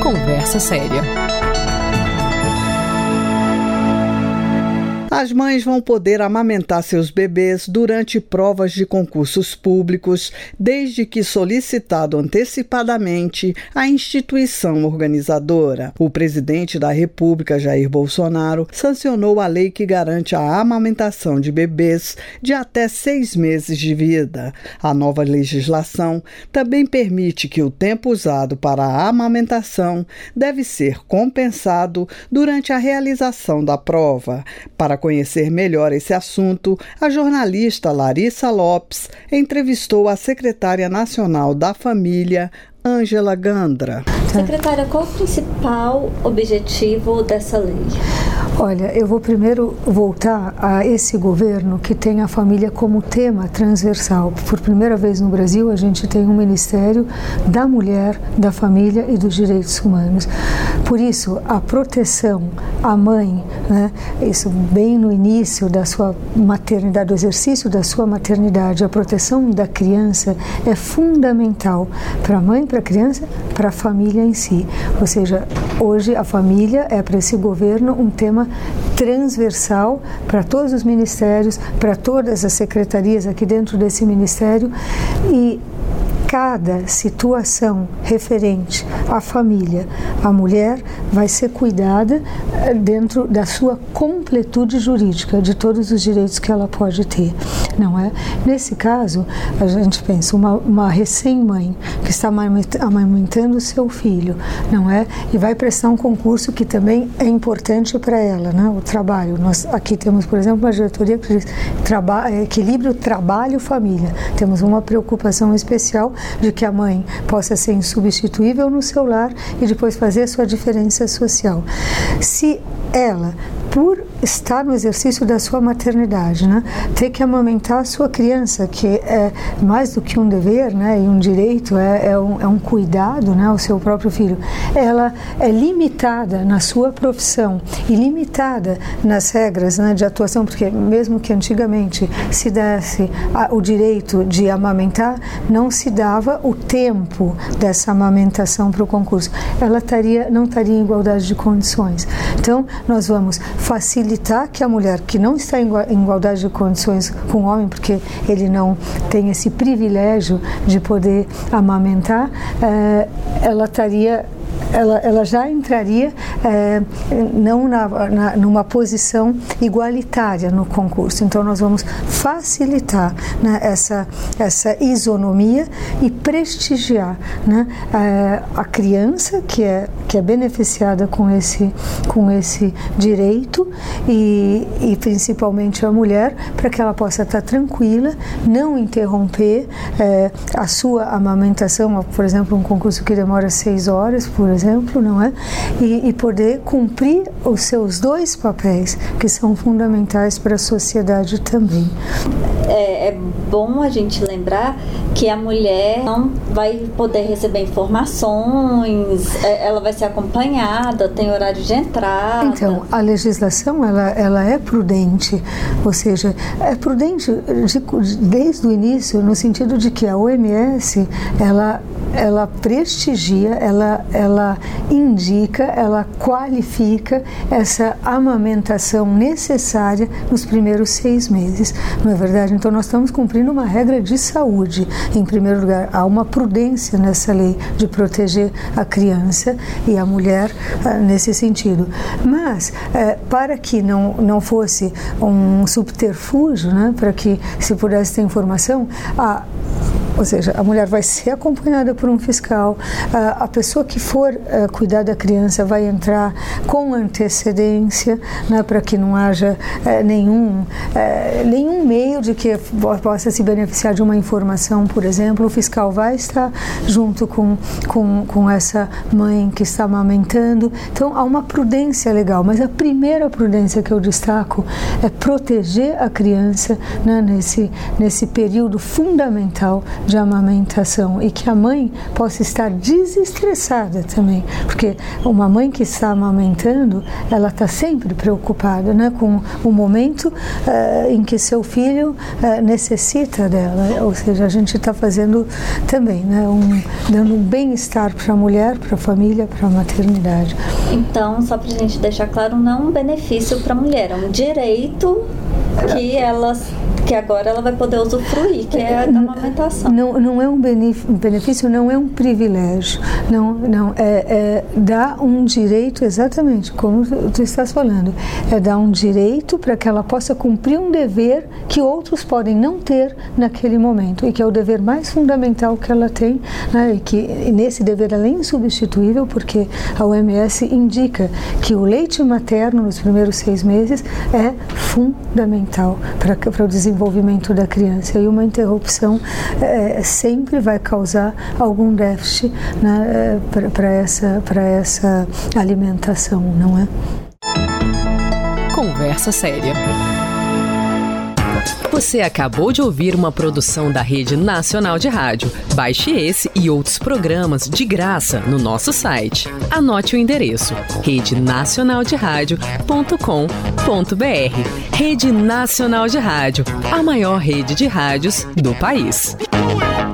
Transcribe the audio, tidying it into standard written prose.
Conversa Séria. As mães vão poder amamentar seus bebês durante provas de concursos públicos, desde que solicitado antecipadamente à instituição organizadora. O presidente da República, Jair Bolsonaro, sancionou a lei que garante a amamentação de bebês de até 6 meses de vida. A nova legislação também permite que o tempo usado para a amamentação deve ser compensado durante a realização da prova. Para conhecer melhor esse assunto, a jornalista Larissa Lopes entrevistou a secretária nacional da Família, Ângela Gandra. Secretária, qual o principal objetivo dessa lei? Olha, eu vou primeiro voltar a esse governo que tem a família como tema transversal. Por primeira vez no Brasil, a gente tem um Ministério da Mulher, da Família e dos Direitos Humanos. Por isso, a proteção à mãe, né, isso bem no início da sua maternidade, do exercício da sua maternidade, a proteção da criança é fundamental para a mãe, para a criança, para a família em si. Ou seja, hoje a família é para esse governo um tema transversal para todos os ministérios, para todas as secretarias aqui dentro desse ministério, e cada situação referente à família, à mulher, vai ser cuidada dentro da sua completude jurídica, de todos os direitos que ela pode ter, não é? Nesse caso, a gente pensa, uma recém-mãe que está amamentando o seu filho, não é? E vai prestar um concurso que também é importante para ela, né? O trabalho. Nós aqui temos, por exemplo, uma diretoria que diz equilíbrio trabalho-família. Temos uma preocupação especial de que a mãe possa ser insubstituível no seu lar e depois fazer a sua diferença social. Se ela, por estar no exercício da sua maternidade, né, ter que amamentar a sua criança, que é mais do que um dever, né, e um direito, é um cuidado, né, ao seu próprio filho, ela é limitada na sua profissão e limitada nas regras, né, de atuação, porque mesmo que antigamente se desse o direito de amamentar, não se dava o tempo dessa amamentação para o concurso. Ela não estaria em igualdade de condições. Então, nós vamos facilitar que a mulher que não está em igualdade de condições com o homem, porque ele não tem esse privilégio de poder amamentar, ela já entraria não numa posição igualitária no concurso. Então, nós vamos facilitar, né, essa isonomia e prestigiar, né, a criança que é beneficiada com esse direito e principalmente a mulher, para que ela possa estar tranquila, não interromper a sua amamentação, por exemplo, um concurso que demora 6 horas, por exemplo, não é? E poder cumprir os seus 2 papéis, que são fundamentais para a sociedade também. É bom a gente lembrar que a mulher não vai poder receber informações, ela vai ser acompanhada, tem horário de entrada. Então, a legislação, ela é prudente, ou seja, é prudente desde o início, no sentido de que a OMS, ela prestigia, ela indica, ela qualifica essa amamentação necessária nos primeiros 6 meses. Não é verdade? Então, nós estamos cumprindo uma regra de saúde. Em primeiro lugar, há uma prudência nessa lei de proteger a criança e a mulher nesse sentido. Mas, para que não fosse um subterfúgio, né, para que se pudesse ter informação, ou seja, a mulher vai ser acompanhada por um fiscal, a pessoa que for cuidar da criança vai entrar com antecedência, né, para que não haja nenhum meio de que possa se beneficiar de uma informação, por exemplo. O fiscal vai estar junto com essa mãe que está amamentando. Então, há uma prudência legal, mas a primeira prudência que eu destaco é proteger a criança, né, nesse período fundamental de amamentação e que a mãe possa estar desestressada também, porque uma mãe que está amamentando, ela está sempre preocupada, né, com o momento em que seu filho necessita dela, ou seja, a gente está fazendo também, né, dando um bem-estar para a mulher, para a família, para a maternidade. Então, só para a gente deixar claro, não é um benefício para a mulher, é um direito que agora ela vai poder usufruir, que é a da amamentação. Não é um benefício, não é um privilégio, não dá um direito, exatamente como tu estás falando, é dar um direito para que ela possa cumprir um dever que outros podem não ter naquele momento, e que é o dever mais fundamental que ela tem, né, e que nesse dever ela é insubstituível, porque a OMS indica que o leite materno nos primeiros 6 meses é fundamental para o desenvolvimento da criança, e uma interrupção sempre vai causar algum déficit, né, para essa alimentação, não é? Conversa séria. Você acabou de ouvir uma produção da Rede Nacional de Rádio. Baixe esse e outros programas de graça no nosso site. Anote o endereço: redenacionalderadio.com.br. Rede Nacional de Rádio, a maior rede de rádios do país.